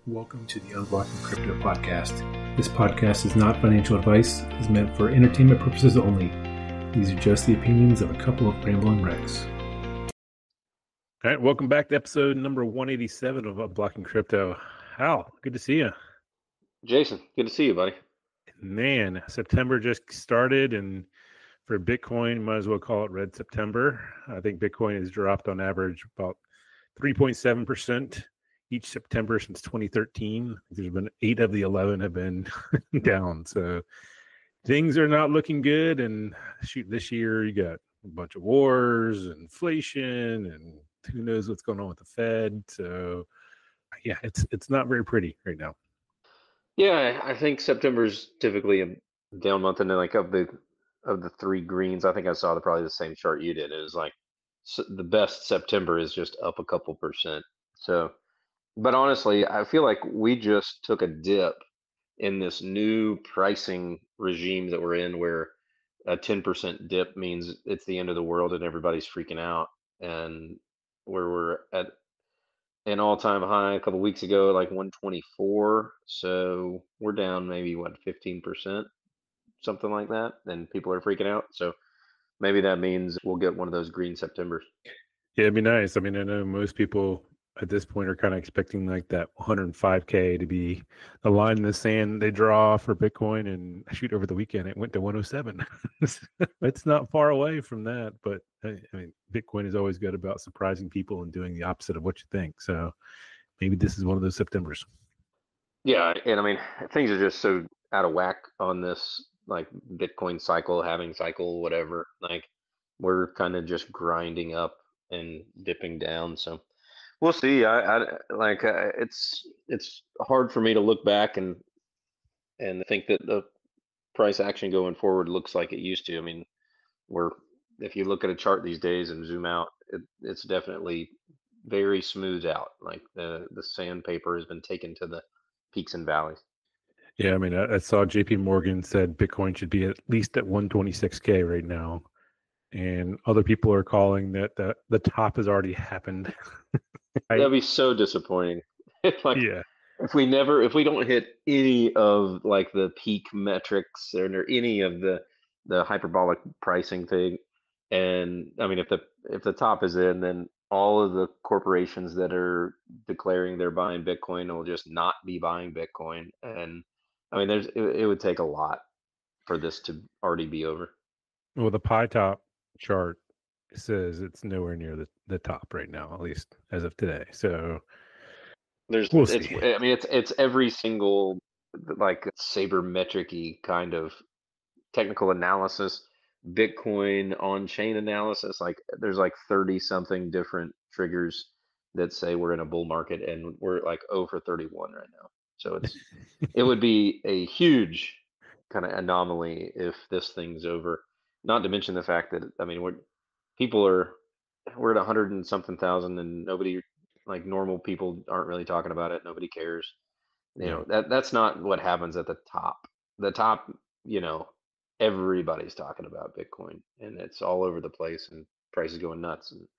Welcome to the Unblocking Crypto podcast. This podcast is not financial advice. It is meant for entertainment purposes only. These are just the opinions of a couple of rambling wrecks. All right, welcome back to episode number 187 of Unblocking Crypto. Hal, good to see you. Jason, good to see you, buddy. Man, September just started, and for Bitcoin, might as well call it Red September. I think Bitcoin has dropped on average about 3.7% each September since 2013. There's been 8 of the 11 have been down. So things are not looking good. And shoot, this year you got a bunch of wars, inflation, and who knows what's going on with the Fed. So yeah, it's not very pretty right now. Yeah, I think September's typically a down month, and then like of the three greens, I think I saw probably the same chart you did. It was like the best September is just up a couple percent. So, but honestly, I feel like we just took a dip in this new pricing regime that we're in, where a 10% dip means it's the end of the world and everybody's freaking out. And where we're at an all-time high a couple weeks ago, like 124. So we're down maybe 15%, something like that. And people are freaking out. So maybe that means we'll get one of those green Septembers. Yeah, it'd be nice. I mean, I know most people at this point are kind of expecting like that 105K to be the line in the sand they draw for Bitcoin, and shoot, over the weekend it went to 107. It's not far away from that, but I mean, Bitcoin is always good about surprising people and doing the opposite of what you think. So maybe this is one of those Septembers. Yeah, and I mean, things are just so out of whack on this like Bitcoin cycle, halving cycle, whatever. Like we're kind of just grinding up and dipping down. So we'll see. It's hard for me to look back and think that the price action going forward looks like it used to. I mean, if you look at a chart these days and zoom out, it's definitely very smoothed out. Like the sandpaper has been taken to the peaks and valleys. Yeah, I mean, I saw JP Morgan said Bitcoin should be at least at 126K right now, and other people are calling that the top has already happened. That'd be so disappointing. Yeah. If we don't hit any of like the peak metrics or any of the hyperbolic pricing thing, and I mean, if the top is in, then all of the corporations that are declaring they're buying Bitcoin will just not be buying Bitcoin. And I mean, it would take a lot for this to already be over. Well, the pie top chart says it's nowhere near the top right now, at least as of today. So we'll see. I mean, it's every single like sabermetric-y kind of technical analysis, Bitcoin on-chain analysis. Like there's like 30 something different triggers that say we're in a bull market, and we're like 0 for 31 right now. So it would be a huge kind of anomaly if this thing's over. Not to mention the fact that, I mean, we're at 100 and something thousand, and nobody, like normal people, aren't really talking about it. Nobody cares. You know, that's not what happens at the top. The top, you know, everybody's talking about Bitcoin, and it's all over the place, and prices going nuts. And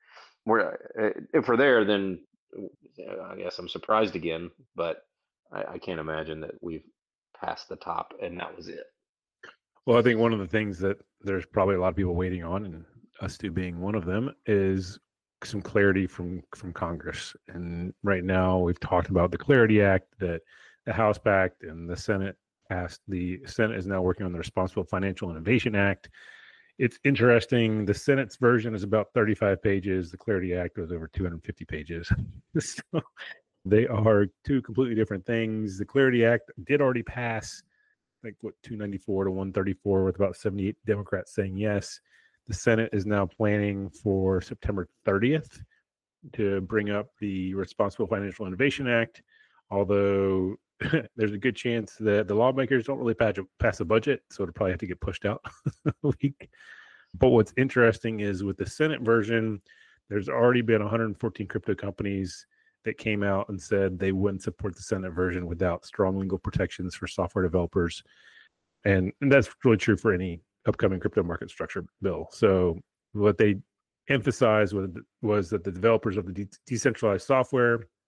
if we're there, then I guess I'm surprised again, but I can't imagine that we've passed the top and that was it. Well, I think one of the things that there's probably a lot of people waiting on, and us two being one of them, is some clarity from Congress. And right now we've talked about the Clarity Act that the House backed and the Senate passed. The Senate is now working on the Responsible Financial Innovation Act. It's interesting. The Senate's version is about 35 pages. The Clarity Act was over 250 pages. So they are two completely different things. The Clarity Act did already pass, like 294 to 134, with about 78 Democrats saying yes. The Senate is now planning for September 30th to bring up the Responsible Financial Innovation Act, although there's a good chance that the lawmakers don't really pass a budget, so it'll probably have to get pushed out a week. But what's interesting is with the Senate version, there's already been 114 crypto companies that came out and said they wouldn't support the Senate version without strong legal protections for software developers. And that's really true for any upcoming crypto market structure bill. So what they emphasized was that the developers of the decentralized software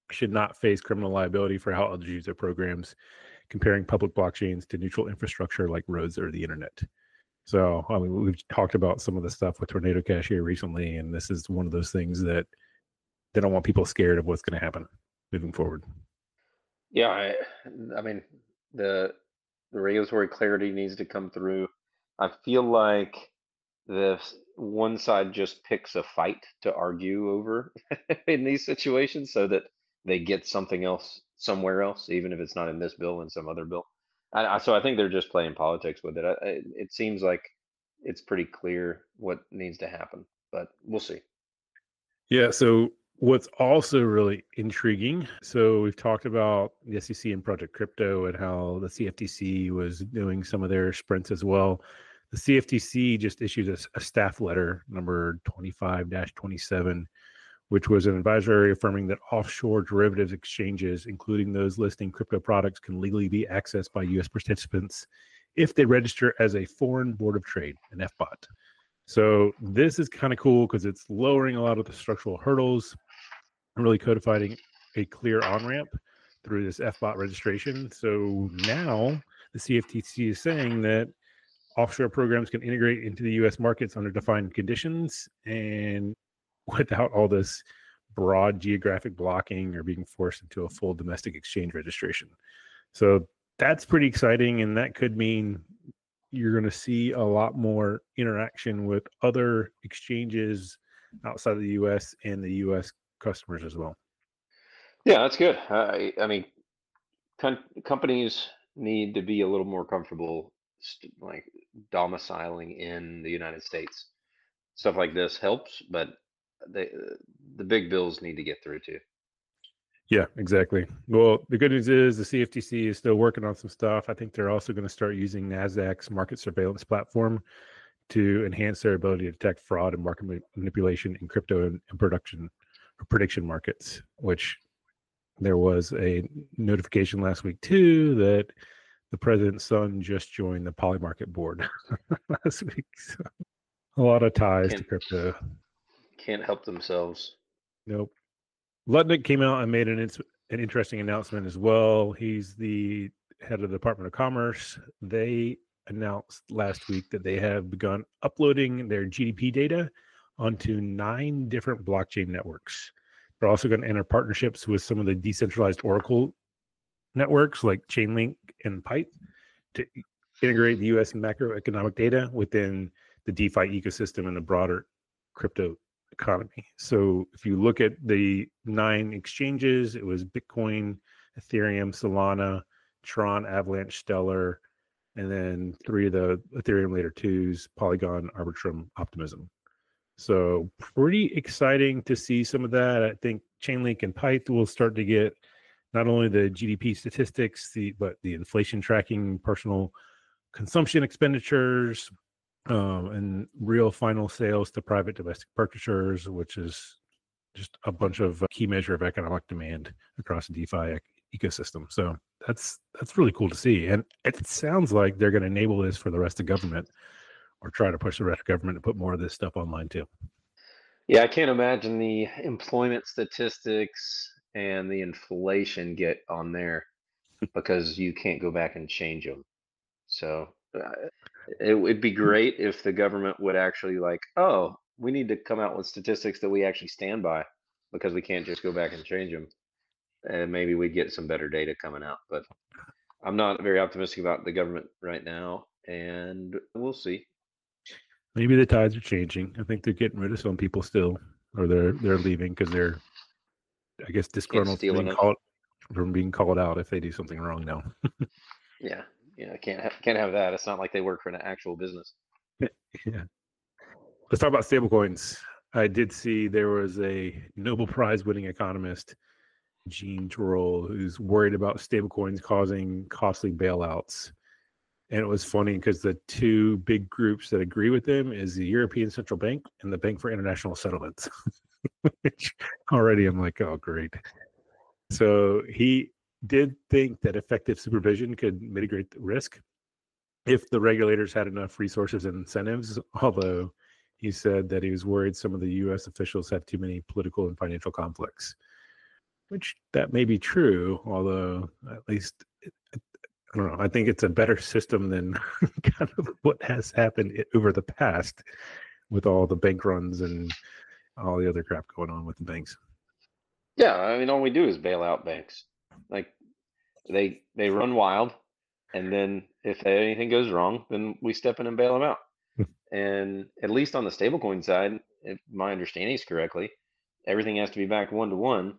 should not face criminal liability for how others use their programs, comparing public blockchains to neutral infrastructure like roads or the internet. So, I mean, we've talked about some of the stuff with Tornado Cash here recently, and this is one of those things that they don't want people scared of what's going to happen moving forward. Yeah, I mean, the regulatory clarity needs to come through. I feel like the one side just picks a fight to argue over in these situations so that they get something else somewhere else, even if it's not in this bill, in some other bill. So I think they're just playing politics with it. It seems like it's pretty clear what needs to happen, but we'll see. Yeah. So what's also really intriguing, so we've talked about the SEC and Project Crypto and how the CFTC was doing some of their sprints as well. The CFTC just issued a staff letter number 25-27, which was an advisory affirming that offshore derivatives exchanges, including those listing crypto products, can legally be accessed by U.S. participants if they register as a foreign board of trade, an FBOT. So this is kind of cool because it's lowering a lot of the structural hurdles and really codifying a clear on-ramp through this FBOT registration. So now the CFTC is saying that offshore programs can integrate into the U.S. markets under defined conditions and without all this broad geographic blocking or being forced into a full domestic exchange registration. So that's pretty exciting, and that could mean you're going to see a lot more interaction with other exchanges outside of the U.S. and the U.S. customers as well. Yeah, that's good. I mean, companies need to be a little more comfortable, like domiciling in the United States. Stuff like this helps, but the big bills need to get through too. Yeah, exactly. Well, the good news is the CFTC is still working on some stuff. I think they're also going to start using NASDAQ's market surveillance platform to enhance their ability to detect fraud and market manipulation in crypto and prediction markets, which there was a notification last week too that the president's son just joined the Polymarket board last week. So a lot of ties to crypto. Can't help themselves. Nope. Lutnick came out and made an interesting announcement as well. He's the head of the Department of Commerce. They announced last week that they have begun uploading their GDP data onto 9 different blockchain networks. They're also going to enter partnerships with some of the decentralized Oracle networks like Chainlink and Pyth to integrate the U.S. macroeconomic data within the DeFi ecosystem and the broader crypto economy. So if you look at the 9 exchanges, it was Bitcoin, Ethereum, Solana, Tron, Avalanche, Stellar, and then 3 of the Ethereum layer 2s, Polygon, Arbitrum, Optimism. So pretty exciting to see some of that. I think Chainlink and Pyth will start to get not only the GDP statistics, but the inflation tracking, personal consumption expenditures, and real final sales to private domestic purchasers, which is just a bunch of key measure of economic demand across the DeFi ecosystem. So that's really cool to see. And it sounds like they're going to enable this for the rest of government, or try to push the rest of government to put more of this stuff online too. Yeah, I can't imagine the employment statistics and the inflation get on there because you can't go back and change them. So it would be great if the government would actually like, oh, we need to come out with statistics that we actually stand by because we can't just go back and change them. And maybe we'd get some better data coming out. But I'm not very optimistic about the government right now, and we'll see. Maybe the tides are changing. I think they're getting rid of some people still, or they're leaving because they're, I guess, disgruntled from being called out if they do something wrong now. Yeah, can't have that. It's not like they work for an actual business. Yeah. Let's talk about stablecoins. I did see there was a Nobel Prize winning economist, Gene Troll, who's worried about stablecoins causing costly bailouts. And it was funny because the 2 big groups that agree with him is the European Central Bank and the Bank for International Settlements. Which already I'm like, oh, great. So he did think that effective supervision could mitigate the risk if the regulators had enough resources and incentives, although he said that he was worried some of the U.S. officials had too many political and financial conflicts. which that may be true, although at least I don't know. I think it's a better system than kind of what has happened over the past with all the bank runs and all the other crap going on with the banks. Yeah, I mean, all we do is bail out banks. Like they run wild, and then if anything goes wrong, then we step in and bail them out. And at least on the stablecoin side, if my understanding is correctly, everything has to be backed 1 to 1.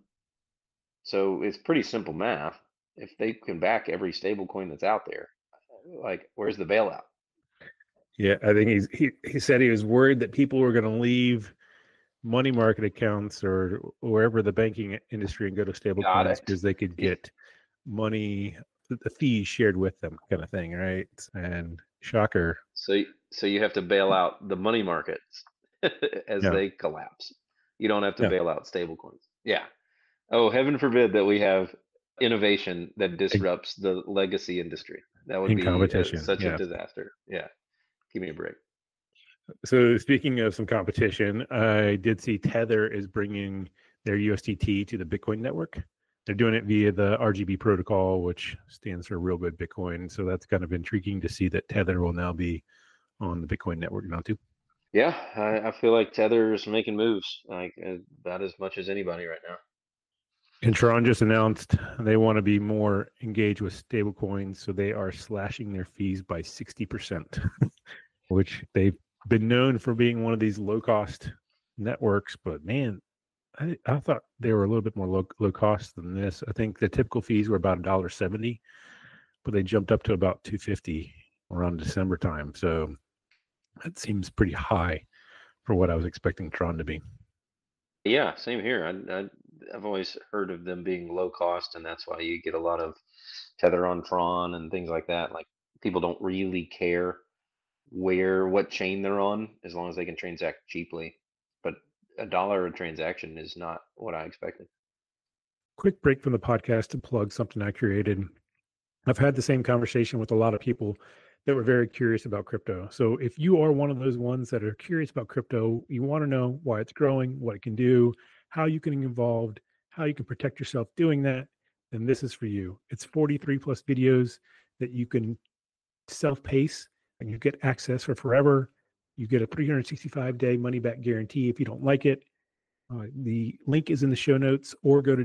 So it's pretty simple math. If they can back every stablecoin that's out there, like where's the bailout? Yeah, I think he said he was worried that people were going to leave money market accounts or wherever the banking industry and go to stable Got coins it. because they could get money, the fees shared with them, kind of thing, right? And shocker. So you have to bail out the money markets as Yeah, they collapse. You don't have to yeah. bail out stablecoins. Yeah. Oh, heaven forbid that we have innovation that In, disrupts the legacy industry. That would in be competition. such a Yeah. disaster. Yeah. Give me a break. So speaking of some competition, I did see Tether is bringing their USDT to the Bitcoin network. They're doing it via the RGB protocol, which stands for Real Good Bitcoin. So that's kind of intriguing to see that Tether will now be on the Bitcoin network now too. Yeah, I feel like Tether's making moves like about as much as anybody right now. And Tron just announced they want to be more engaged with stablecoins, so they are slashing their fees by 60%, which they've been known for being one of these low-cost networks. But man, I thought they were a little bit more low cost than this. I think the typical fees were about $1.70, but they jumped up to about $2.50 around December time. So that seems pretty high for what I was expecting Tron to be. Yeah, same here. I've always heard of them being low cost, and that's why you get a lot of Tether on Tron and things like that. Like people don't really care what chain they're on as long as they can transact cheaply. But $1 a transaction is not what I expected. Quick break from the podcast to plug something I created. I've had the same conversation with a lot of people that were very curious about crypto. So if you are one of those ones that are curious about crypto, you want to know why it's growing, what it can do, how you can get involved, how you can protect yourself doing that, then this is for you. It's 43 plus videos that you can self-pace and you get access for forever. You get a 365-day money-back guarantee if you don't like it. The link is in the show notes, or go to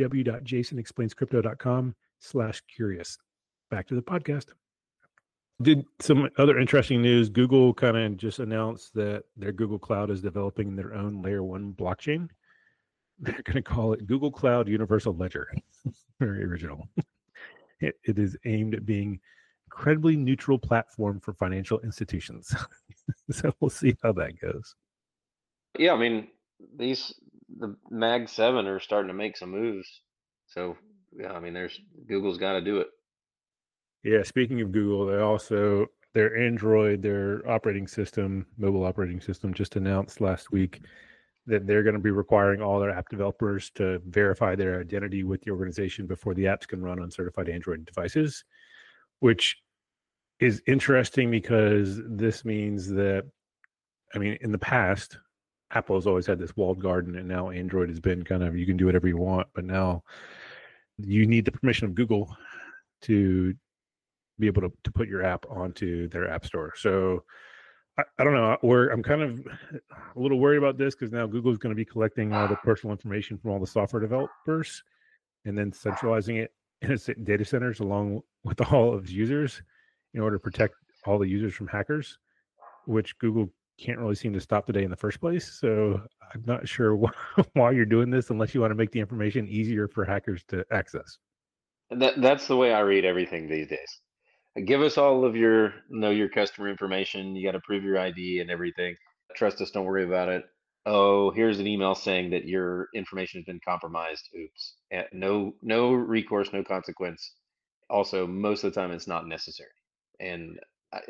www.jasonexplainscrypto.com/curious. Back to the podcast. Did some other interesting news. Google kind of just announced that their Google Cloud is developing their own layer 1 blockchain. They're going to call it Google Cloud Universal Ledger. Very original. It is aimed at being incredibly neutral platform for financial institutions. So we'll see how that goes. Yeah, I mean the Mag 7 are starting to make some moves. So yeah, I mean Google's got to do it. Yeah, speaking of Google, their Android, their operating system, mobile operating system, just announced last week that they're going to be requiring all their app developers to verify their identity with the organization before the apps can run on certified Android devices, which is interesting because this means that, I mean, in the past, Apple has always had this walled garden, and now Android has been kind of, you can do whatever you want, but now you need the permission of Google to be able to put your app onto their app store. So I don't know. I'm kind of a little worried about this because now Google is going to be collecting all the personal information from all the software developers and then centralizing it in its data centers along with all of its users in order to protect all the users from hackers, which Google can't really seem to stop today in the first place. So I'm not sure why you're doing this unless you want to make the information easier for hackers to access. And that's the way I read everything these days. Give us all of your know your customer information. You got to prove your ID and everything. Trust us, don't worry about it. Oh, here's an email saying that your information has been compromised. Oops. No recourse, no consequence. Also, most of the time it's not necessary. And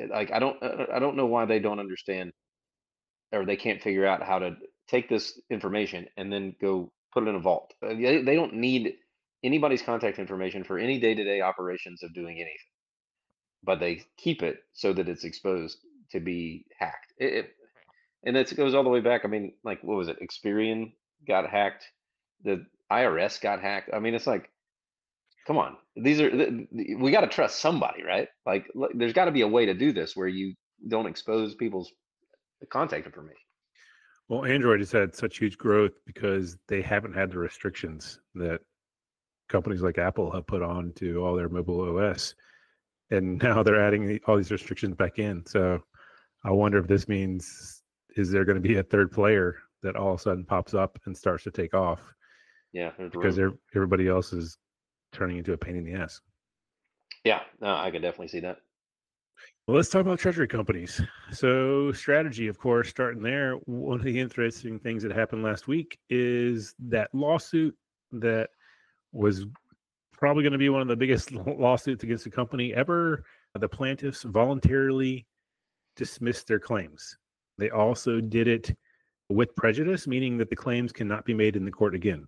I don't know why they don't understand or they can't figure out how to take this information and then go put it in a vault. They don't need anybody's contact information for any day-to-day operations of doing anything, but they keep it so that it's exposed to be hacked. And it goes all the way back. I mean, like what was it? Experian got hacked. The IRS got hacked. I mean, it's like, come on, these are we got to trust somebody, right? Like there's got to be a way to do this where you don't expose people's contact information. Well, Android has had such huge growth because they haven't had the restrictions that companies like Apple have put on to all their mobile OS, and now they're adding all these restrictions back in. So I wonder if this means, is there going to be a third player that all of a sudden pops up and starts to take off Yeah, there's because room. everybody else is turning into a pain in the ass. Yeah, no, I could definitely see that. Well, let's talk about treasury companies. So, strategy, of course, starting there. One of the interesting things that happened last week is that lawsuit that was probably going to be one of the biggest lawsuits against the company ever. The plaintiffs voluntarily dismissed their claims. They also did it with prejudice, meaning that the claims cannot be made in the court again.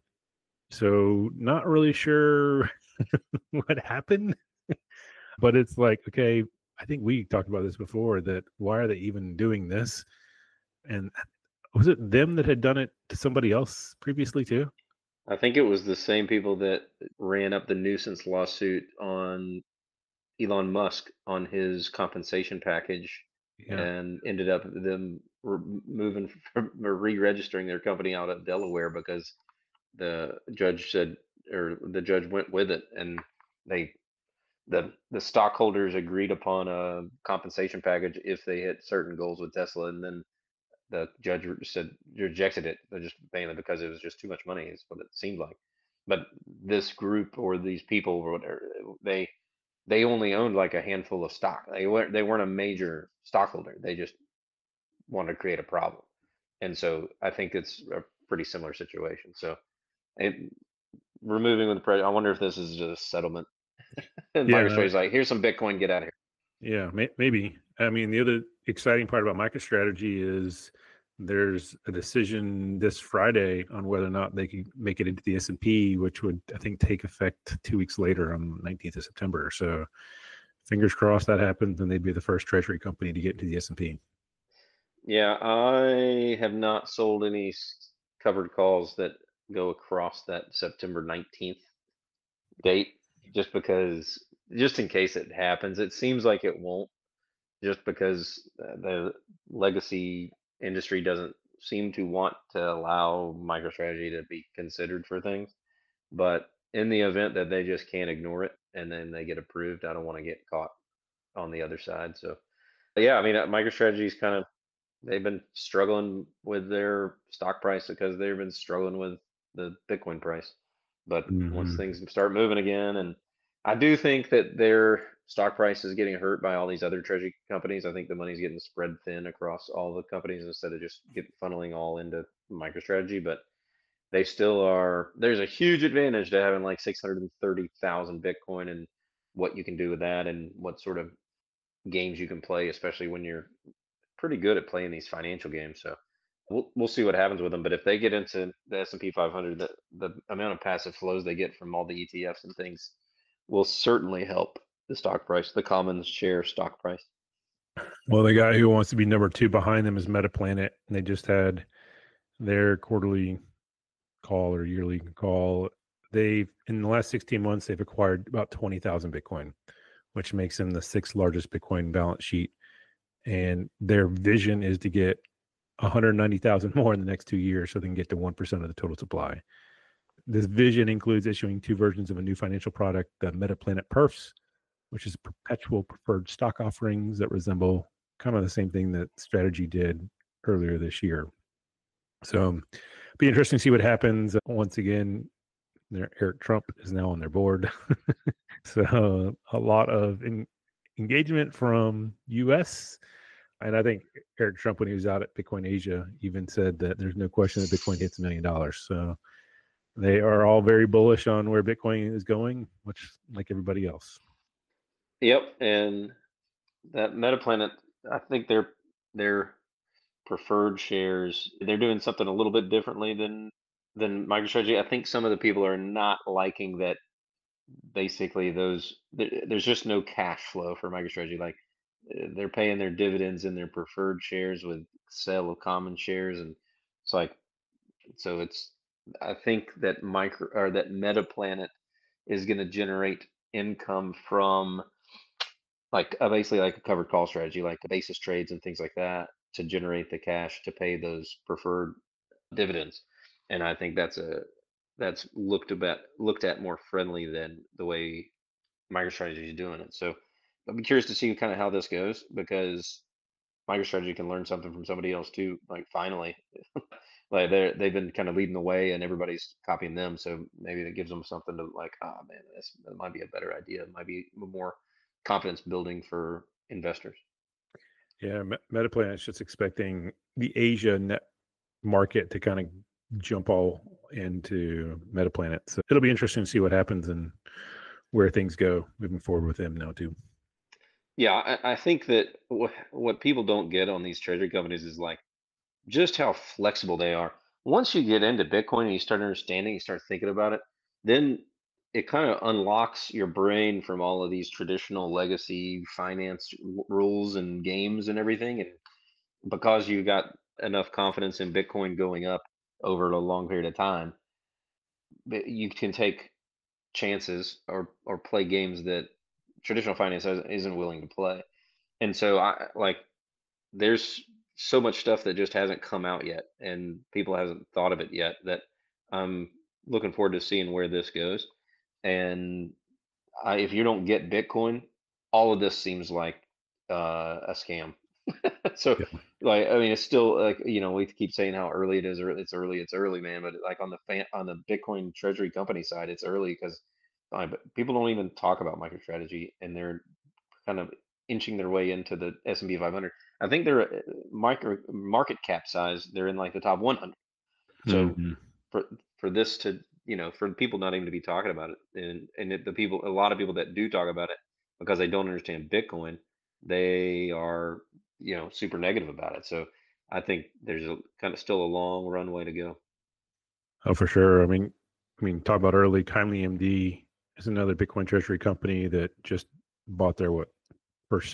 So, not really sure what happened, but it's like, okay, I think we talked about this before, that why are they even doing this? And was it them that had done it to somebody else previously too? I think it was the same people that ran up the nuisance lawsuit on Elon Musk on his compensation package Yeah. and ended up them moving from, or re-registering their company out of Delaware because the judge said, or the judge went with it, and they the stockholders agreed upon a compensation package if they hit certain goals with Tesla, and then the judge said rejected it. They just mainly because it was just too much money is what it seemed like. But this group or these people or whatever, they only owned like a handful of stock. They weren't a major stockholder. They just wanted to create a problem. And so I think it's a pretty similar situation. So it, removing with the president, I wonder if this is just a settlement. And Yeah. MicroStrategy's like, here's some Bitcoin, get out of here. Yeah, maybe. I mean, the other exciting part about MicroStrategy is there's a decision this Friday on whether or not they can make it into the S&P, which would, I think, take effect 2 weeks later on the 19th of September. So fingers crossed that happens, and they'd be the first treasury company to get into the S&P. Yeah, I have not sold any covered calls that go across that September 19th date just because, just in case it happens. It seems like it won't, just because the legacy industry doesn't seem to want to allow MicroStrategy to be considered for things. But in the event that they just can't ignore it and then they get approved, I don't want to get caught on the other side. So, yeah, I mean, MicroStrategy's kind of, they've been struggling with their stock price because they've been struggling with the Bitcoin price. But once Hmm. things start moving again, and I do think that their stock price is getting hurt by all these other treasury companies. I think the money's getting spread thin across all the companies instead of just funneling all into MicroStrategy. But they still are. There's a huge advantage to having like 630,000 Bitcoin and what you can do with that and what sort of games you can play, especially when you're pretty good at playing these financial games. So we'll see what happens with them. But if they get into the S&P 500, the amount of passive flows they get from all the ETFs and things will certainly help the stock price, the common share stock price. Well, the guy who wants to be number two behind them is MetaPlanet, and they just had their quarterly call or yearly call. They've, in the last 16 months, they've acquired about 20,000 Bitcoin, which makes them the sixth largest Bitcoin balance sheet. And their vision is to get 190,000 more in the next 2 years so they can get to 1% of the total supply. This vision includes issuing two versions of a new financial product, the MetaPlanet Perfs, which is perpetual preferred stock offerings that resemble kind of the same thing that Strategy did earlier this year. So be interesting to see what happens. Once again, Eric Trump is now on their board. So a lot of engagement from US. And I think Eric Trump, when he was out at Bitcoin Asia, even said that there's no question that Bitcoin hits $1 million. So they are all very bullish on where Bitcoin is going, much like everybody else. Yep, and that MetaPlanet, I think their preferred shares, they're doing something a little bit differently than MicroStrategy. I think some of the people are not liking that basically there's just no cash flow for MicroStrategy. Like they're paying their dividends in their preferred shares with sale of common shares, and it's like so it's I think that MetaPlanet is going to generate income from like basically like a covered call strategy, like the basis trades and things like that, to generate the cash to pay those preferred dividends. And I think that's looked at more friendly than the way MicroStrategy is doing it. So I'll be curious to see kind of how this goes, because MicroStrategy can learn something from somebody else too. Like finally, like they've been kind of leading the way, and everybody's copying them. So maybe that gives them something to like, ah, man, that might be a better idea. It might be more confidence building for investors. Yeah, Metaplanet's just expecting the Asia net market to kind of jump all into Metaplanet. So it'll be interesting to see what happens and where things go moving forward with them now too. Yeah, I think that what people don't get on these treasury companies is like just how flexible they are. Once you get into Bitcoin and you start understanding, you start thinking about it, then it kind of unlocks your brain from all of these traditional legacy finance rules and games and everything. And because you got enough confidence in Bitcoin going up over a long period of time, you can take chances or play games that traditional finance isn't willing to play. And so I like there's so much stuff that just hasn't come out yet, and people hasn't thought of it yet, that I'm looking forward to seeing where this goes. And if you don't get Bitcoin, all of this seems like a scam. So, Yeah. like, I mean, it's still like, we keep saying how early it is, or it's early, man. But like on the Bitcoin treasury company side, it's early because but people don't even talk about MicroStrategy, and they're kind of inching their way into the S&P 500. I think they're micro market cap size. They're in like the top 100. So Mm-hmm. for this to, for people not even to be talking about it, and a lot of people that do talk about it because they don't understand Bitcoin, they are, super negative about it. So I think there's a kind of still a long runway to go. Oh, for sure. Talk about early. Kindly MD is another Bitcoin treasury company that just bought their first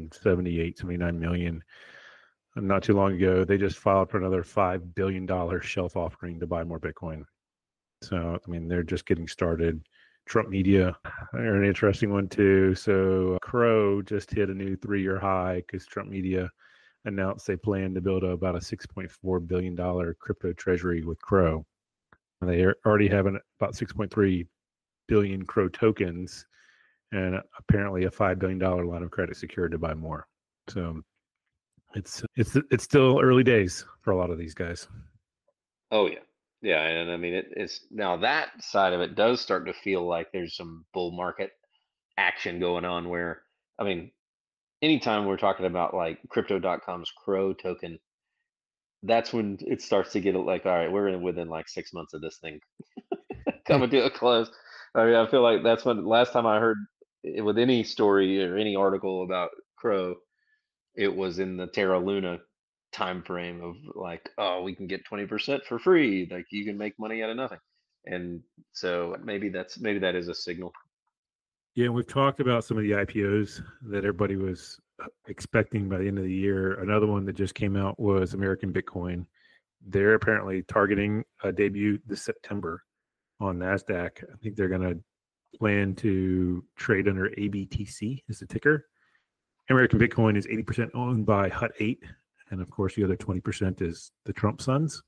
679 million not too long ago. They just filed for another $5 billion shelf offering to buy more Bitcoin. So, they're just getting started. Trump Media are an interesting one too. So, Crow just hit a new 3-year high because Trump Media announced they plan to build about a $6.4 billion crypto treasury with Crow. And they already have about 6.3 billion Crow tokens and apparently a $5 billion line of credit secured to buy more. So it's still early days for a lot of these guys. Oh yeah. Yeah, and I mean it's now that side of it does start to feel like there's some bull market action going on where, I mean, anytime we're talking about like crypto.com's Crow token, that's when it starts to get like, all right, we're within like 6 months of this thing coming to a close. I mean, I feel like that's when last time I heard with any story or any article about Crow, it was in the Terra Luna time frame of like, oh, we can get 20% for free. Like you can make money out of nothing. And so maybe that is a signal. Yeah, we've talked about some of the IPOs that everybody was expecting by the end of the year. Another one that just came out was American Bitcoin. They're apparently targeting a debut this September on NASDAQ. I think they're going to plan to trade under ABTC as the ticker. American Bitcoin is 80% owned by Hut 8. And of course, the other 20% is the Trump Sons.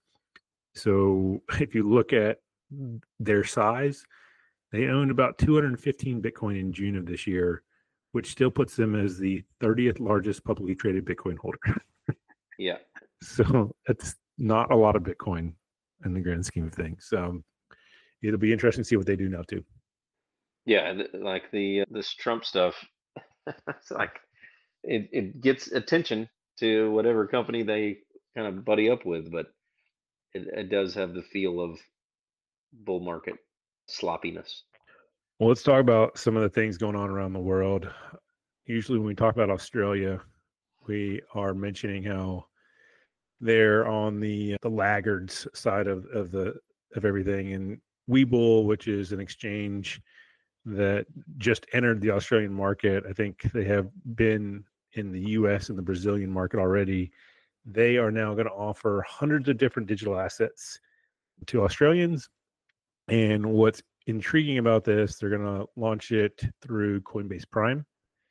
So if you look at their size, they owned about 215 Bitcoin in June of this year, which still puts them as the 30th largest publicly traded Bitcoin holder. Yeah. So that's not a lot of Bitcoin in the grand scheme of things. So it'll be interesting to see what they do now too. Yeah, like this Trump stuff, it's like it gets attention to whatever company they kind of buddy up with, but it does have the feel of bull market sloppiness. Well, let's talk about some of the things going on around the world. Usually when we talk about Australia, we are mentioning how they're on the laggards side of everything. And Webull, which is an exchange that just entered the Australian market, I think they have been in the US and the Brazilian market already. They are now going to offer hundreds of different digital assets to Australians. And what's intriguing about this, they're going to launch it through Coinbase Prime,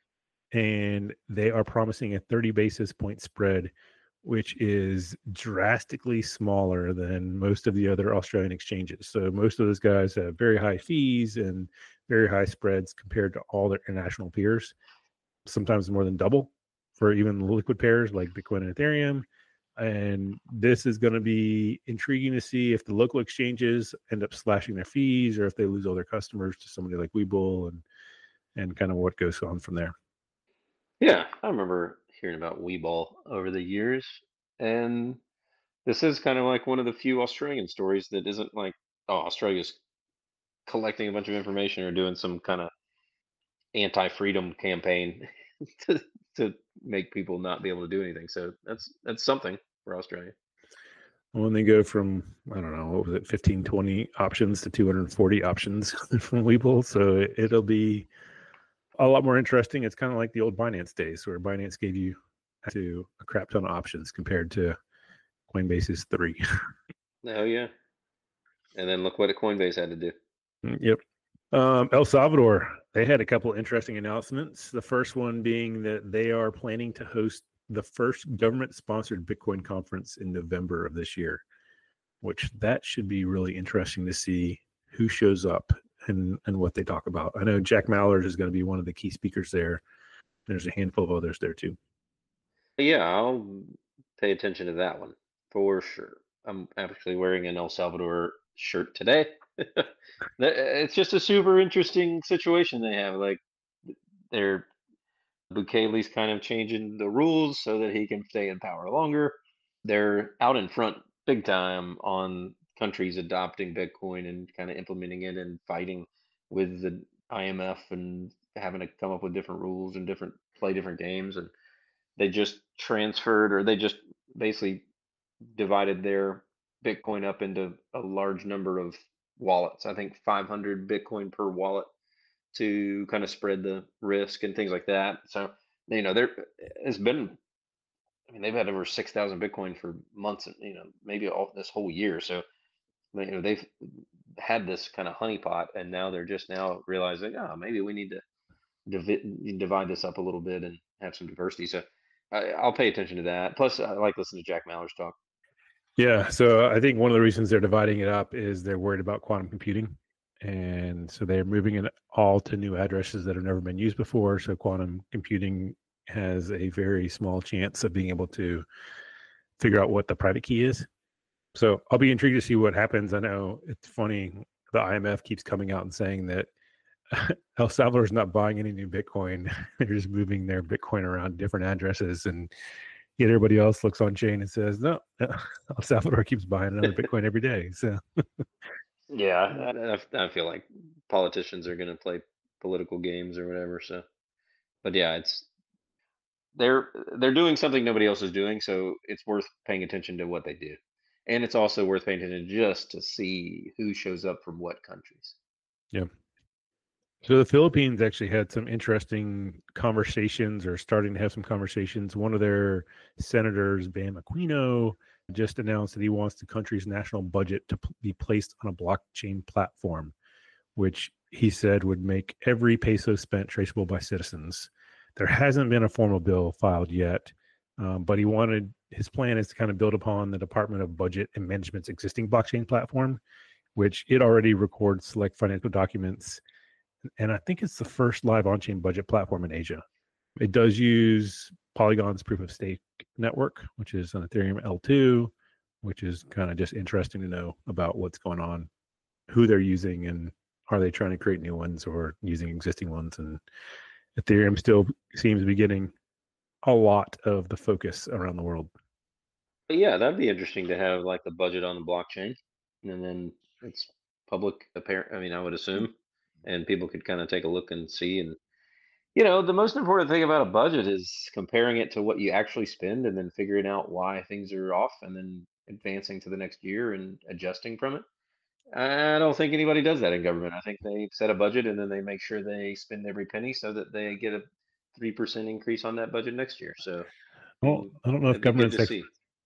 and they are promising a 30 basis point spread, which is drastically smaller than most of the other Australian exchanges. So most of those guys have very high fees and very high spreads compared to all their international peers, sometimes more than double for even liquid pairs like Bitcoin and Ethereum. And this is going to be intriguing to see if the local exchanges end up slashing their fees or if they lose all their customers to somebody like Webull, and kind of what goes on from there. Yeah, I remember hearing about Weeball over the years, and this is kind of like one of the few Australian stories that isn't like, oh, Australia's collecting a bunch of information or doing some kind of anti-freedom campaign to to make people not be able to do anything. So that's something for Australia. When they go from, I don't know, what was it, 15, 20 options to 240 options from Webull. So it'll be a lot more interesting. It's kind of like the old Binance days where Binance gave you to a crap ton of options compared to Coinbase's 3. Oh yeah. And then look what a Coinbase had to do. Yep. El Salvador, they had a couple of interesting announcements. The first one being that they are planning to host the first government-sponsored Bitcoin conference in November of this year, which that should be really interesting to see who shows up and what they talk about. I know Jack Mallard is going to be one of the key speakers there. There's a handful of others there too. Yeah, I'll pay attention to that one for sure. I'm actually wearing an El Salvador shirt today. It's just a super interesting situation they have. Like they're Bukele's kind of changing the rules so that he can stay in power longer. They're out in front big time on countries adopting Bitcoin and kind of implementing it and fighting with the IMF and having to come up with different rules and play different games. And they just transferred, or they just basically divided their Bitcoin up into a large number of wallets. I think 500 Bitcoin per wallet to kind of spread the risk and things like that. So, there has been, I mean, they've had over 6,000 Bitcoin for months, and, maybe all this whole year. So, they've had this kind of honeypot, and now they're just now realizing, oh, maybe we need to divide this up a little bit and have some diversity. So, I'll pay attention to that. Plus, I like listening to Jack Maller's talk. Yeah, so I think one of the reasons they're dividing it up is they're worried about quantum computing. And so they're moving it all to new addresses that have never been used before. So quantum computing has a very small chance of being able to figure out what the private key is. So I'll be intrigued to see what happens. I know it's funny. The IMF keeps coming out and saying that El Salvador is not buying any new Bitcoin. They're just moving their Bitcoin around different addresses, and yet everybody else looks on chain and says, no, El Salvador keeps buying another Bitcoin every day. So yeah, I feel like politicians are going to play political games or whatever. So, but yeah, they're doing something nobody else is doing, so it's worth paying attention to what they do, and it's also worth paying attention just to see who shows up from what countries. yeah. So the Philippines actually had some interesting conversations, or starting to have some conversations. One of their senators, Bam Aquino, just announced that he wants the country's national budget to be placed on a blockchain platform, which he said would make every peso spent traceable by citizens. There hasn't been a formal bill filed yet, but his plan is to kind of build upon the Department of Budget and Management's existing blockchain platform, which it already records select financial documents. And I think it's the first live on-chain budget platform in Asia. It does use Polygon's proof of stake network, which is on Ethereum L2, which is kind of just interesting to know about what's going on, who they're using, and are they trying to create new ones or using existing ones. And Ethereum still seems to be getting a lot of the focus around the world. But yeah, that'd be interesting to have like the budget on the blockchain, and then it's public apparent. I mean, I would assume, and people could kind of take a look and see. And the most important thing about a budget is comparing it to what you actually spend, and then figuring out why things are off, and then advancing to the next year and adjusting from it. I don't think anybody does that in government. I think they set a budget and then they make sure they spend every penny so that they get a 3% increase on that budget next year. So Well, I don't know if it'd be good government's to see.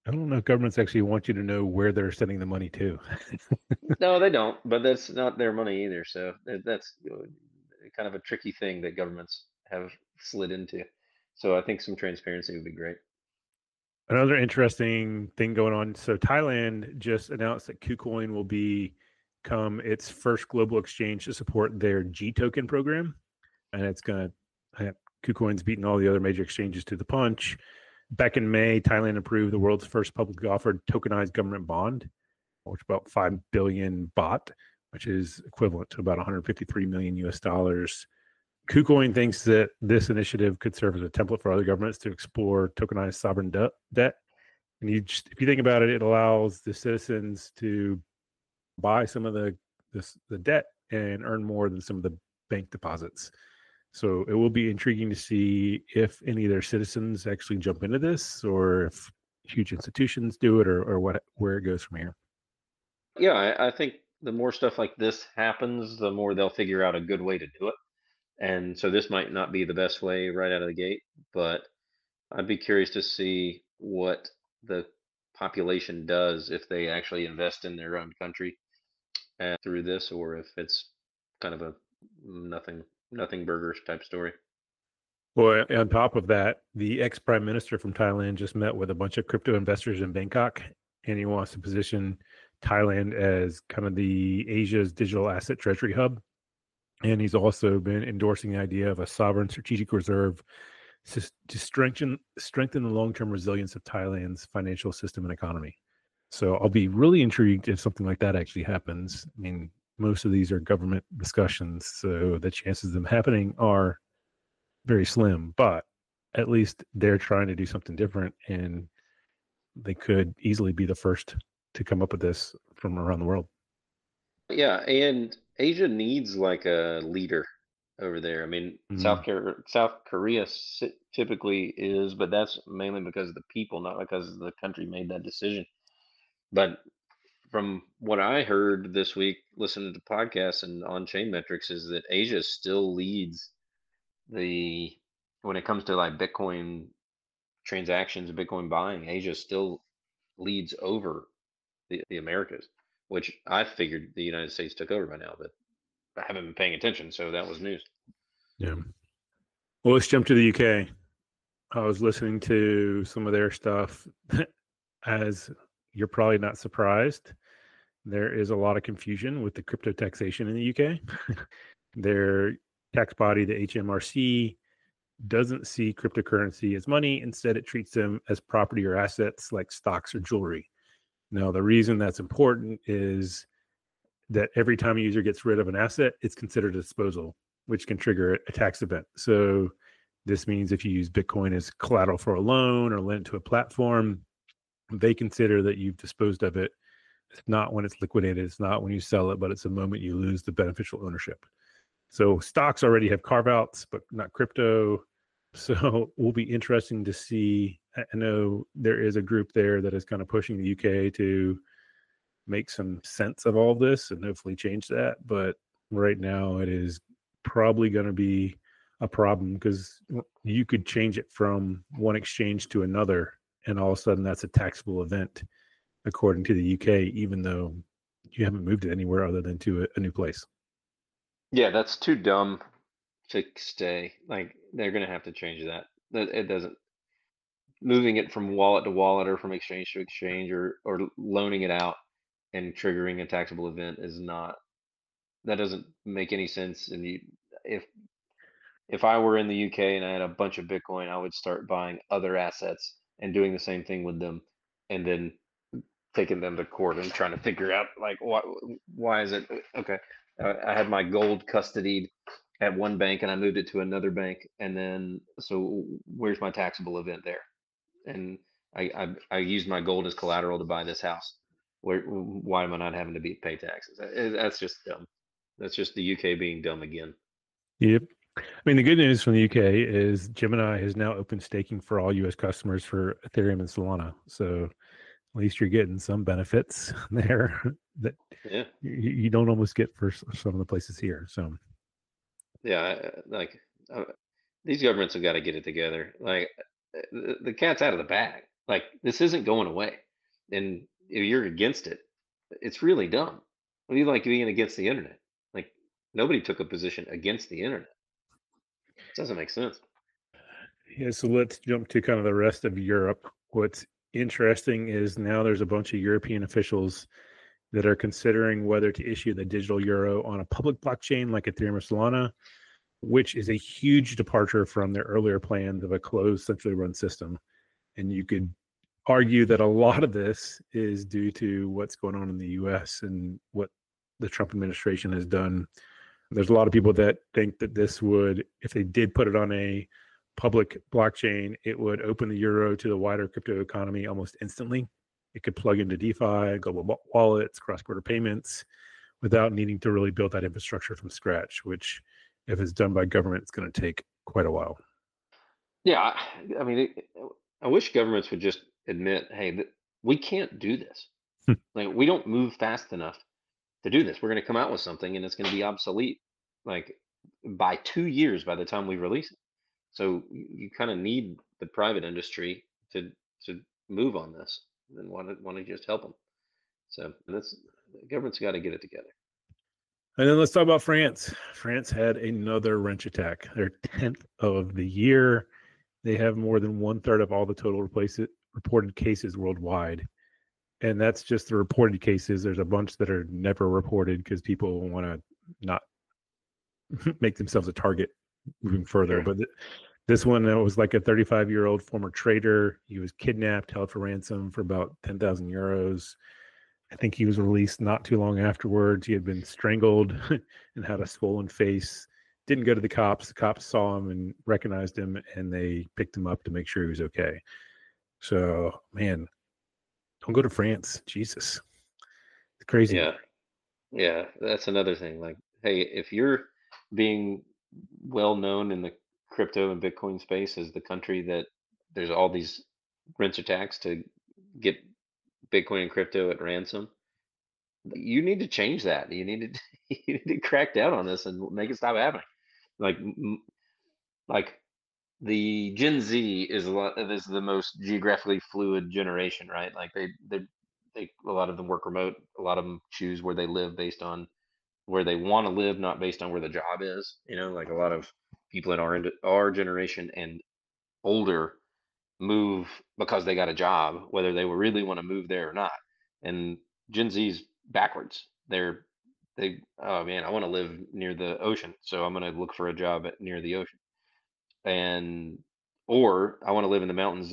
I don't know if governments actually want you to know where they're sending the money to. No, they don't, but that's not their money either. So that's kind of a tricky thing that governments have slid into. So I think some transparency would be great. Another interesting thing going on. So Thailand just announced that KuCoin will become its first global exchange to support their G token program, and it's going to KuCoin's beaten all the other major exchanges to the punch. Back in May, Thailand approved the world's first publicly offered tokenized government bond, which is about 5 billion baht, which is equivalent to about 153 million US dollars. KuCoin thinks that this initiative could serve as a template for other governments to explore tokenized sovereign debt. And if you think about it, it allows the citizens to buy some of the debt and earn more than some of the bank deposits. So it will be intriguing to see if any of their citizens actually jump into this, or if huge institutions do it, or where it goes from here. Yeah, I think the more stuff like this happens, the more they'll figure out a good way to do it. And so this might not be the best way right out of the gate, but I'd be curious to see what the population does if they actually invest in their own country through this, or if it's kind of a nothing burgers type story. Well, on top of that, the ex-prime minister from Thailand just met with a bunch of crypto investors in Bangkok, and he wants to position Thailand as kind of the Asia's digital asset treasury hub. And he's also been endorsing the idea of a sovereign strategic reserve to strengthen the long-term resilience of Thailand's financial system and economy. So I'll be really intrigued if something like that actually happens. I mean, most of these are government discussions, so the chances of them happening are very slim, but at least they're trying to do something different, and they could easily be the first to come up with this from around the world. Yeah, and Asia needs like a leader over there. I mean, Mm. South Korea typically is, but that's mainly because of the people, not because the country made that decision. But from what I heard this week, listening to podcasts and on chain metrics, is that Asia still leads the when it comes to like Bitcoin transactions, Bitcoin buying. Asia still leads over the Americas, which I figured the United States took over by now, but I haven't been paying attention, so that was news. Yeah. Well, let's jump to the UK. I was listening to some of their stuff. As you're probably not surprised, there is a lot of confusion with the crypto taxation in the UK. Their tax body, the HMRC, doesn't see cryptocurrency as money. Instead, it treats them as property or assets like stocks or jewelry. Now, the reason that's important is that every time a user gets rid of an asset, it's considered a disposal, which can trigger a tax event. So this means if you use Bitcoin as collateral for a loan or lend to a platform, they consider that you've disposed of it. It's not when it's liquidated, it's not when you sell it, but it's the moment you lose the beneficial ownership. So stocks already have carve outs, but not crypto. So will be interesting to see. I know there is a group there that is kind of pushing the UK to make some sense of all this and hopefully change that. But right now, it is probably going to be a problem because you could change it from one exchange to another, and all of a sudden that's a taxable event according to the UK, even though you haven't moved it anywhere other than to a new place. Yeah, that's too dumb to stay. Like they're gonna have to change that. It doesn't moving it from wallet to wallet or from exchange to exchange or loaning it out and triggering a taxable event is not that doesn't make any sense. And if if I were in the UK and I had a bunch of Bitcoin, I would start buying other assets and doing the same thing with them, and then taking them to court and trying to figure out like why is it okay. I had my gold custodied at one bank and I moved it to another bank, and then so where's my taxable event there? And I used my gold as collateral to buy this house. Why am I not having to pay taxes? That's just dumb. That's just the UK being dumb again. Yep. I mean, the good news from the UK is Gemini has now opened staking for all US customers for Ethereum and Solana. So at least you're getting some benefits there that Yeah, you don't almost get for some of the places here. So, yeah. Like these governments have got to get it together. Like the cat's out of the bag. Like, this isn't going away. And if you're against it, it's really dumb. What do you like being against the internet? Like, nobody took a position against the internet. It doesn't make sense. Yeah, so let's jump to kind of the rest of Europe. What's interesting is now there's a bunch of European officials that are considering whether to issue the digital euro on a public blockchain like Ethereum or Solana, which is a huge departure from their earlier plans of a closed, centrally run system. And you could argue that a lot of this is due to what's going on in the US and what the Trump administration has done. There's a lot of people that think that this would, if they did put it on a public blockchain, it would open the euro to the wider crypto economy almost instantly. It could plug into DeFi, global wallets, cross-border payments without needing to really build that infrastructure from scratch, which if it's done by government, it's going to take quite a while. Yeah, I mean, I wish governments would just admit, hey, we can't do this. Like, we don't move fast enough to do this. We're going to come out with something and it's going to be obsolete, like by 2 years by the time we release it. So you kind of need the private industry to move on this, and want to just help them. So that's the government's got to get it together. And then let's talk about France. France had another wrench attack, their 10th of the year. They have more than 1/3 of all the total reported cases worldwide. And that's just the reported cases. There's a bunch that are never reported because people want to not make themselves a target moving further. Sure. But this one was like a 35-year-old former trader. He was kidnapped, held for ransom for about 10,000 euros. I think he was released not too long afterwards. He had been strangled and had a swollen face. Didn't go to the cops. The cops saw him and recognized him, and they picked him up to make sure he was okay. So, man, don't go to France. Jesus. It's crazy. Yeah. Yeah. That's another thing. Like, hey, if you're being well known in the crypto and Bitcoin space as the country that there's all these rinse attacks to get Bitcoin and crypto at ransom, you need to change that. You need to you need to crack down on this and make it stop happening. Like like the Gen Z is the most geographically fluid generation, right? Like they a lot of them work remote. A lot of them choose where they live based on where they want to live, not based on where the job is. Like a lot of people in our generation and older move because they got a job, whether they really want to move there or not. And Gen Z's backwards. Oh man, I want to live near the ocean, so I'm going to look for a job near the ocean, and or I want to live in the mountains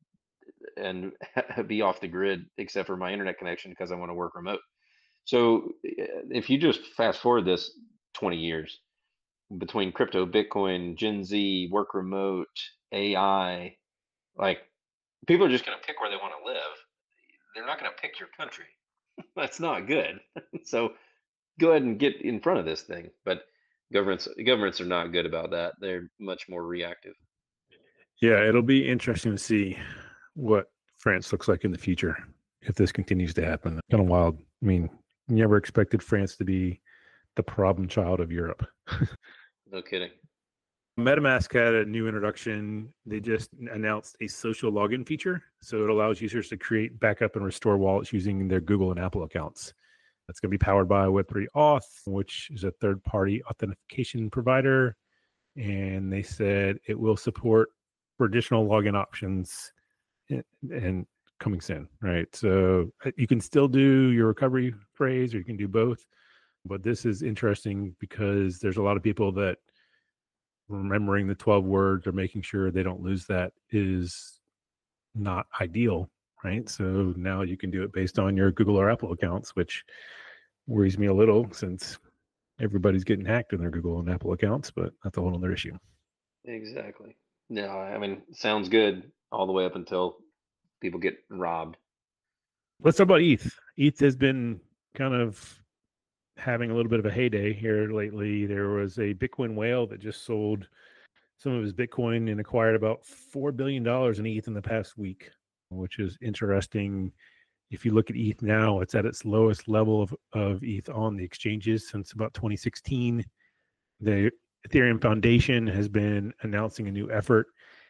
and be off the grid except for my internet connection because I want to work remote. So if you just fast forward this 20 years between crypto, Bitcoin, Gen Z, work remote, AI, like people are just going to pick where they want to live. They're not going to pick your country. That's not good. So go ahead and get in front of this thing. But governments are not good about that. They're much more reactive. Yeah, it'll be interesting to see what France looks like in the future if this continues to happen. Kind of wild. I mean, you never expected France to be the problem child of Europe. No kidding. MetaMask had a new introduction. They just announced a social login feature. So it allows users to create, backup, and restore wallets using their Google and Apple accounts. That's going to be powered by Web3 Auth, which is a third-party authentication provider. And they said it will support for additional login options and coming soon, right? So you can still do your recovery phrase or you can do both. But this is interesting because there's a lot of people that remembering the 12 words or making sure they don't lose that is not ideal, right? So now you can do it based on your Google or Apple accounts, which worries me a little since everybody's getting hacked in their Google and Apple accounts, but that's a whole other issue. Exactly. No, I mean, sounds good all the way up until people get robbed. Let's talk about ETH. ETH has been kind of having a little bit of a heyday here lately. There was a Bitcoin whale that just sold some of his Bitcoin and acquired about $4 billion in ETH in the past week, which is interesting. If you look at ETH now, it's at its lowest level of ETH on the exchanges since about 2016. The Ethereum Foundation has been announcing a new effort,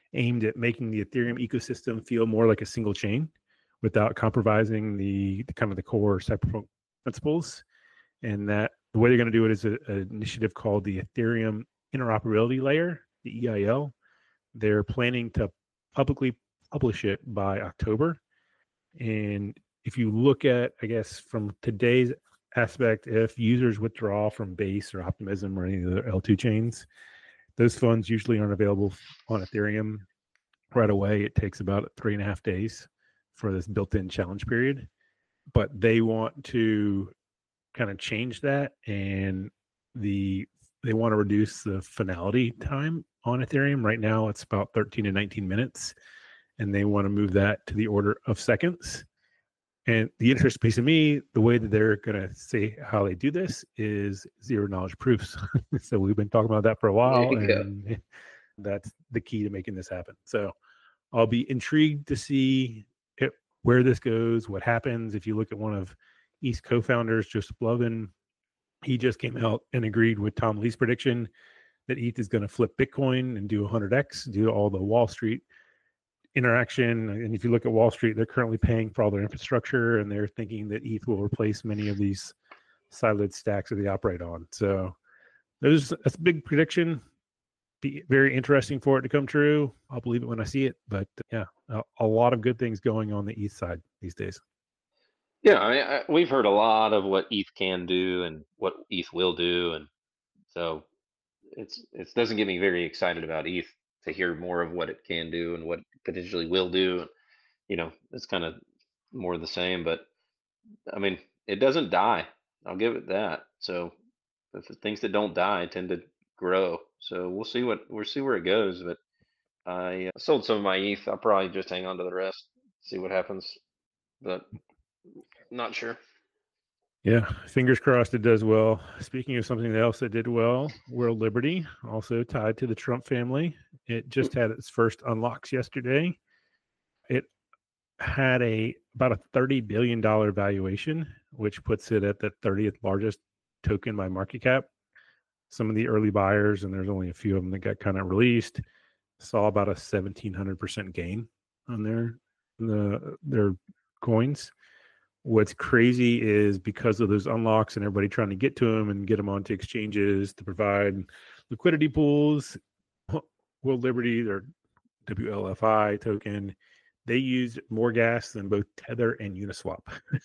aimed at making the Ethereum ecosystem feel more like a single chain without compromising the kind of the core cypherpunk principles. And that the way they're going to do it is an initiative called the Ethereum Interoperability Layer, the EIL. They're planning to publicly publish it by October. And if you look at, I guess, from today's aspect, if users withdraw from Base or Optimism or any of the L2 chains, those funds usually aren't available on Ethereum right away. It takes about 3.5 days for this built-in challenge period. But they want to kind of change that, and they want to reduce the finality time on Ethereum. Right now, it's about 13 to 19 minutes, and they want to move that to the order of seconds. And the interesting piece of me, the way that they're going to say how they do this is zero knowledge proofs. So we've been talking about that for a while, and that's the key to making this happen. So I'll be intrigued to see where this goes, what happens. If you look at one of ETH co-founders, Joseph Lovin, he just came out and agreed with Tom Lee's prediction that ETH is going to flip Bitcoin and do 100x, do all the Wall Street interaction. And if you look at Wall Street, they're currently paying for all their infrastructure, and they're thinking that ETH will replace many of these siloed stacks that they operate on. So that's a big prediction. Be very interesting for it to come true. I'll believe it when I see it. But yeah, a lot of good things going on the ETH side these days. Yeah, we've heard a lot of what ETH can do and what ETH will do, and so it doesn't get me very excited about ETH to hear more of what it can do and what it potentially will do. It's kind of more of the same, but I mean, it doesn't die. I'll give it that. So the things that don't die tend to grow. So we'll see where it goes. But I sold some of my ETH. I'll probably just hang on to the rest, see what happens. But not sure. Yeah, fingers crossed it does well. Speaking of something else that did well, World Liberty, also tied to the Trump family. It just had its first unlocks yesterday. It had about a $30 billion valuation, which puts it at the 30th largest token by market cap. Some of the early buyers, and there's only a few of them that got kind of released, saw about a 1,700% gain on their coins. What's crazy is because of those unlocks and everybody trying to get to them and get them onto exchanges to provide liquidity pools, World Liberty, their WLFI token, they used more gas than both Tether and Uniswap.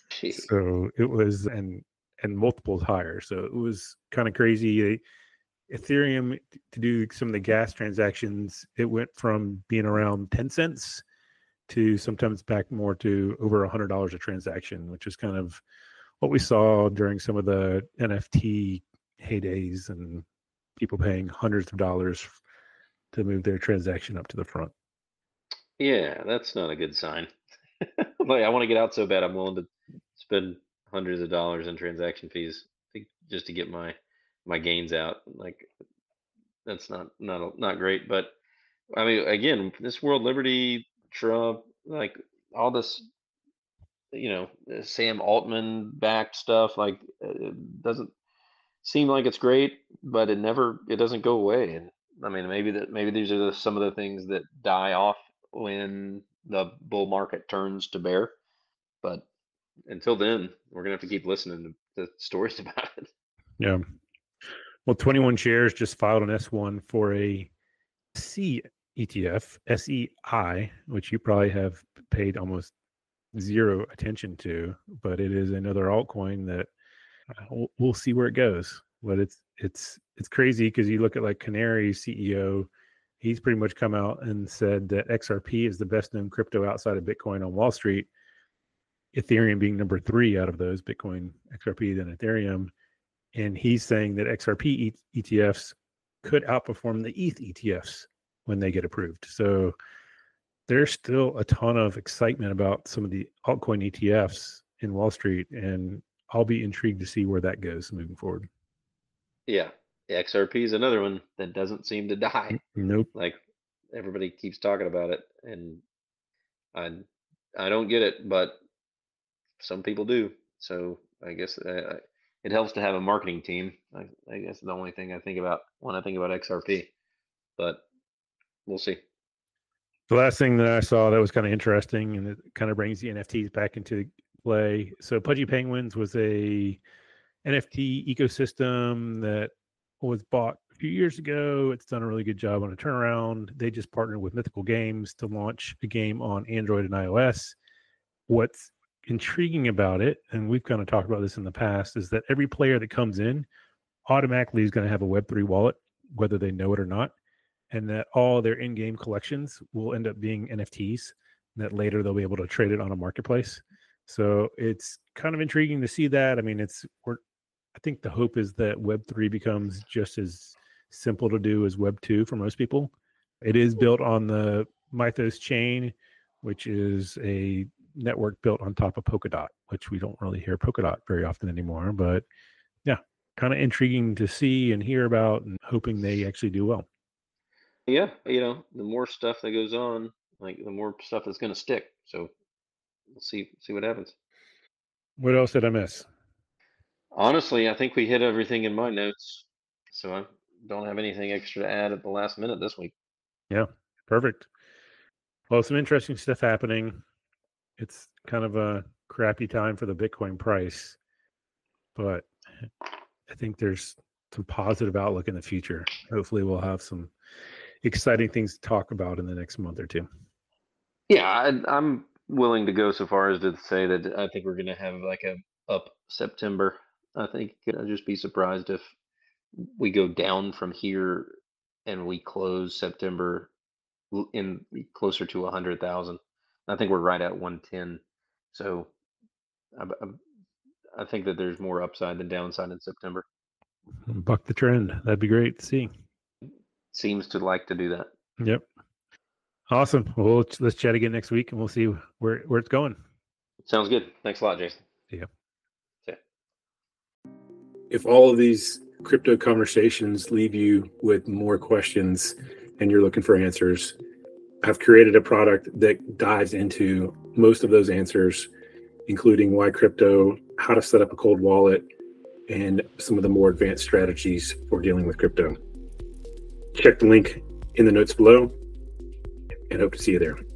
So it was, and multiples higher. So it was kind of crazy. Ethereum, to do some of the gas transactions, it went from being around 10 cents to sometimes back more to over $100 a transaction, which is kind of what we saw during some of the NFT heydays and people paying hundreds of dollars to move their transaction up to the front. Yeah, that's not a good sign. Like, I want to get out so bad, I'm willing to spend hundreds of dollars in transaction fees just to get my gains out. Like, that's not great. But I mean, again, this World Liberty, Trump, like all this, Sam Altman backed stuff, like it doesn't seem like it's great, but it doesn't go away. And I mean, maybe these are some of the things that die off when the bull market turns to bear. But until then, we're gonna have to keep listening to stories about it. Yeah. Well, 21 Shares just filed an S1 for a C ETF, SEI, which you probably have paid almost zero attention to, but it is another altcoin that we'll see where it goes. But it's crazy because you look at like Canary's CEO, he's pretty much come out and said that XRP is the best known crypto outside of Bitcoin on Wall Street. Ethereum being number 3 out of those, Bitcoin, XRP, then Ethereum. And he's saying that XRP ETFs could outperform the ETH ETFs when they get approved. So there's still a ton of excitement about some of the altcoin ETFs in Wall Street, and I'll be intrigued to see where that goes moving forward. Yeah, XRP is another one that doesn't seem to die. Nope. Like everybody keeps talking about it, and I don't get it, but some people do. So I guess it helps to have a marketing team. I guess the only thing I think about when I think about XRP, but we'll see. The last thing that I saw that was kind of interesting, and it kind of brings the NFTs back into play. So Pudgy Penguins was a NFT ecosystem that was bought a few years ago. It's done a really good job on a turnaround. They just partnered with Mythical Games to launch a game on Android and iOS. What's intriguing about it, and we've kind of talked about this in the past, is that every player that comes in automatically is going to have a Web3 wallet, whether they know it or not, and that all their in-game collections will end up being NFTs. That later they'll be able to trade it on a marketplace. So it's kind of intriguing to see that. I mean, I think the hope is that Web3 becomes just as simple to do as Web2 for most people. It is built on the Mythos chain, which is a network built on top of Polkadot, which we don't really hear Polkadot very often anymore. But yeah, kind of intriguing to see and hear about, and hoping they actually do well. Yeah, the more stuff that goes on, like the more stuff that's going to stick. So we'll see what happens. What else did I miss? Honestly, I think we hit everything in my notes, so I don't have anything extra to add at the last minute this week. Yeah, perfect. Well, some interesting stuff happening. It's kind of a crappy time for the Bitcoin price, but I think there's some positive outlook in the future. Hopefully, we'll have some exciting things to talk about in the next month or two. Yeah, I'm willing to go so far as to say that I think we're going to have like a up September. I think I'd just be surprised if we go down from here and we close September in closer to 100,000. I think we're right at 110. So I, I think that there's more upside than downside in September. Buck the trend. That'd be great to see. Seems to like to do that. Yep. Awesome. Well, let's chat again next week, and we'll see where it's going. Sounds good. Thanks a lot, Jason. Yeah. Yeah. If all of these crypto conversations leave you with more questions and you're looking for answers, I've created a product that dives into most of those answers, including why crypto, how to set up a cold wallet, and some of the more advanced strategies for dealing with crypto. Check the link in the notes below and hope to see you there.